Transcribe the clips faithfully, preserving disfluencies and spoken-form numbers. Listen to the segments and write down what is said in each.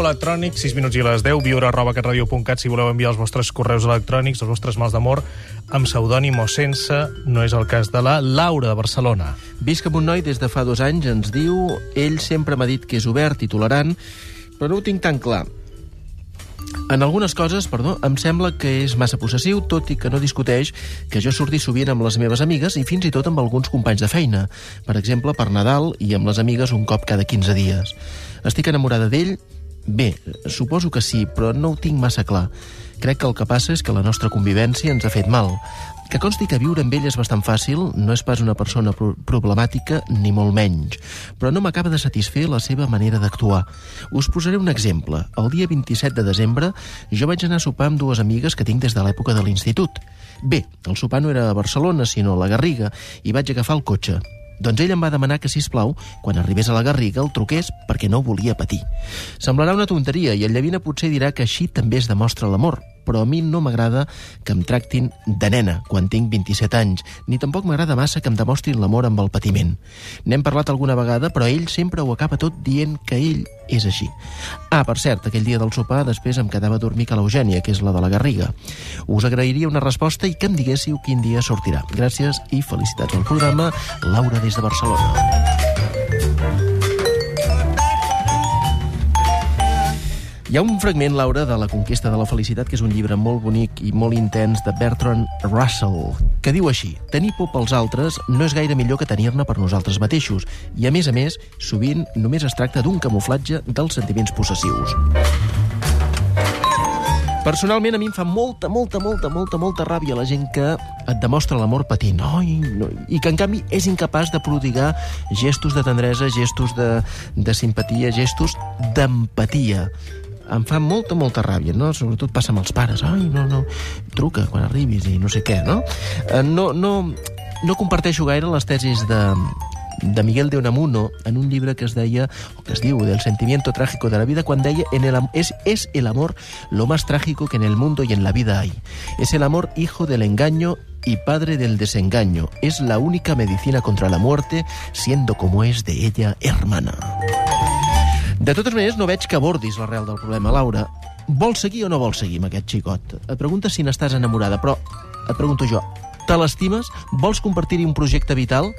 electrònic, sis minuts i les deu, viure arroba catradio punt cat si voleu enviar els vostres correus electrònics, els vostres mals d'amor, amb pseudònim o sense. No és el cas de la Laura, de Barcelona. Visc amb un noi des de fa dos anys, ens diu, ell sempre m'ha dit que és obert i tolerant, però no ho tinc tan clar. En algunes coses, perdó, em sembla que és massa possessiu, tot i que no discuteix que jo surti sovint amb les meves amigues i fins i tot amb alguns companys de feina. Per exemple, per Nadal i amb les amigues un cop cada quinze dies. Estic enamorada d'ell? Bé, suposo que sí, però no ho tinc massa clar. Crec que el que passa és que la nostra convivència ens ha fet mal. Que consti que viure amb ell és bastant fàcil, no és pas una persona pro problemàtica, ni molt menys, però no m'acaba de satisfer la seva manera d'actuar. Us posaré un exemple. El dia vint-i-set de desembre jo vaig anar a sopar amb dues amigues que tinc des de l'època de l'institut. Bé, el sopar no era a Barcelona, sinó a la Garriga, i vaig agafar el cotxe. Doncs ell em va demanar que, sisplau, quan arribés a la Garriga el truqués perquè no volia patir. Semblarà una tonteria i el Llavina potser dirà que així també es demostra l'amor, però a mi no m'agrada que em tractin de nena quan tinc vint-i-set anys, ni tampoc m'agrada massa que em demostrin l'amor amb el patiment. N'hem parlat alguna vegada, però ell sempre ho acaba tot dient que ell és així. Ah, per cert, aquell dia del sopar després em quedava a dormir a l'Eugènia, que és la de la Garriga. Us agrairia una resposta i que em diguéssiu quin dia sortirà. Gràcies i felicitats al programa. Laura des de Barcelona. Hi ha un fragment, Laura, de La conquesta de la felicitat, que és un llibre molt bonic i molt intens de Bertrand Russell, que diu així: tenir por pels altres no és gaire millor que tenir-ne per nosaltres mateixos, i a més a més, sovint només es tracta d'un camuflatge dels sentiments possessius. Personalment, a mi em fa molta, molta, molta, molta, molta ràbia la gent que et demostra l'amor patint, oi, no, i que, en canvi, és incapaç de prodigar gestos de tendresa, gestos de, de simpatia, gestos d'empatia. Em fa molta, molta ràbia, no? Sobretot passa amb els pares. Ai, no, no, truca quan arribis i no sé què, no? No, no, no comparteixo gaire les tesis de, de Miguel de Unamuno en un llibre que es deia, o que es diu, del sentimiento trágico de la vida, quan deia en el, es, es el amor lo más trágico que en el mundo y en la vida hay. Es el amor hijo del engaño y padre del desengaño. Es la única medicina contra la muerte, siendo como es de ella hermana. De totes maneres, no veig que abordis l'arrel del problema, Laura. Vols seguir o no vols seguir amb aquest xicot? Et preguntes si n'estàs enamorada, però et pregunto jo, te l'estimes? Vols compartir-hi un projecte vital?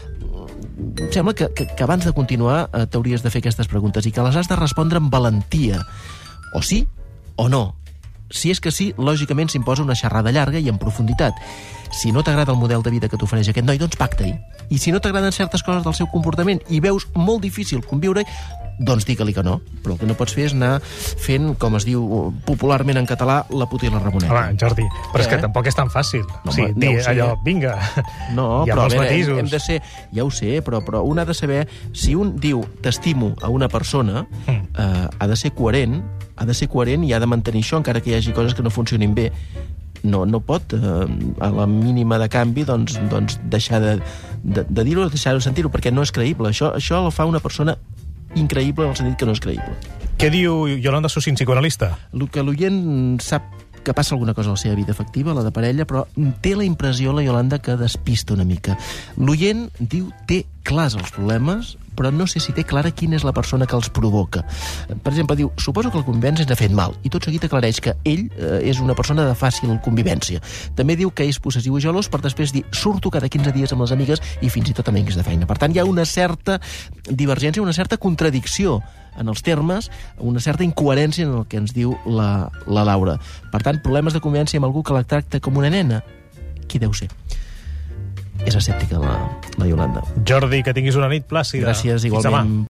Em sembla que, que, que abans de continuar eh, t'hauries de fer aquestes preguntes i que les has de respondre amb valentia. O sí o no. Si és que sí, lògicament s'imposa una xerrada llarga i en profunditat. Si no t'agrada el model de vida que t'ofereix aquest noi, doncs pacta-hi. I si no t'agraden certes coses del seu comportament i veus molt difícil conviure, doncs digue-li que no. Però el que no pots fer és anar fent, com es diu popularment en català, la puta i la ramoneta. Home, Jordi, però eh? és que tampoc és tan fàcil. No, sí, dir allò, vinga, no, hi ha però molts a veure, matisos. Hem, hem de ser, ja ho sé, però, però un ha de saber, si un diu t'estimo a una persona, mm. eh, ha de ser coherent, ha de ser coherent i ha de mantenir això, encara que hi hagi coses que no funcionin bé. No, no pot, eh, a la mínima de canvi, doncs, doncs deixar de, de, de dir-ho, deixar de sentir-ho, perquè no és creïble. Això, això el fa una persona increïble en el sentit que no és creïble. Què diu Yolanda Sussin, psicoanalista? El que l'oient sap que passa alguna cosa a la seva vida afectiva, la de parella, però té la impressió, la Yolanda, que despista una mica. L'oient diu té clars els problemes, però no sé si té clara quina és la persona que els provoca. Per exemple, diu, suposo que el convivència ens ha fet mal, i tot seguit aclareix que ell eh, és una persona de fàcil convivència. També diu que és possessiu i gelós, per després dir, surto cada quinze dies amb les amigues i fins i tot amb amics de feina. Per tant, hi ha una certa divergència, una certa contradicció en els termes, una certa incoherència en el que ens diu la, la Laura. Per tant, problemes de convivència amb algú que la tracta com una nena? Qui deu ser? És escèptica la, la Yolanda. Jordi, que tinguis una nit plàcida. Gràcies, igualment.